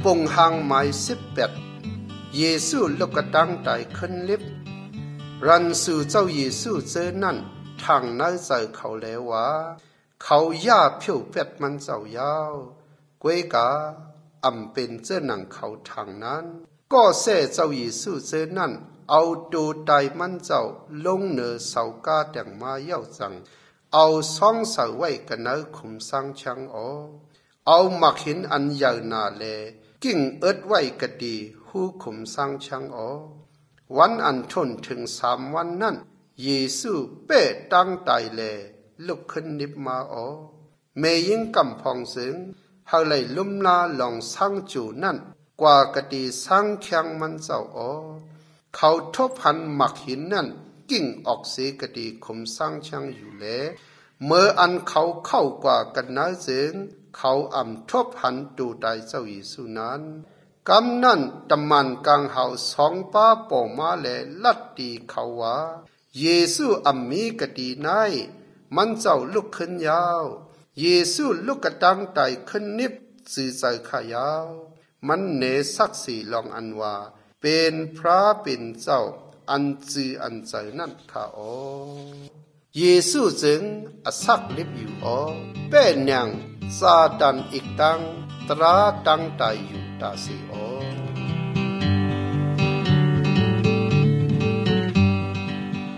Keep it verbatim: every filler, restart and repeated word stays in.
ปงหางไม้สิบแปดเยซูลุกกระดังไตขึ้นลิฟรันสู่เจ้าเยซูเจอนั่นทางน้าใจเขาแล้วว่าเขาย่าผิวเป็ดมันเจ้ายาวกวยกาอำเป็นเจ้าหนังเขาทางนั้นก็เสเจ้าเยซูเจอนั่นเอาตูไตมันเจ้าลงเหนือเสากาแดงมาเย้าจังเอาซ่องเสาไว้กันเนื้อขุมสังชังอเอามักหินอันยาวนาเลกิ่งเอิดไว้กะดีหูขุมสังชังอวันอันทนถึงสามวันนั้นเยซูเป้ตั้งไตเลลุกขึ้นนิบมาอเมยิงกำพองซึงเฮาเลยลุ่มลาลองสังจูนั่นกว่ากะดีสังเคียงมันเจ้าอเขาทบหันมักหินนั่นกิ่งออกเสกะดีขุมสังชังอยู่แลเมื่ออันเขาเข้ากว่ากันน้าซึงเขาอ่ำทบหันดูไดเจ้าเยซูนั้นกำนั่นตำมันกลางเฮาสองป้าป่อมาแลลัดตีเขาว่าเยซูอ่ำมีกะดีนายมันเจ้าลุกขึ้นยาวเยซูลุกกระดังไตขึ้นนิบสื่อใจขายาวมันเนสักสีลองอันว่าเป็นพระเป็นเจ้าอันจืออันใจนั่นข้าอเยซูจึงอสักลิบอยู่อเป็นอย่างซาดันอีกตังตราตังไตอยู่ตาสีอ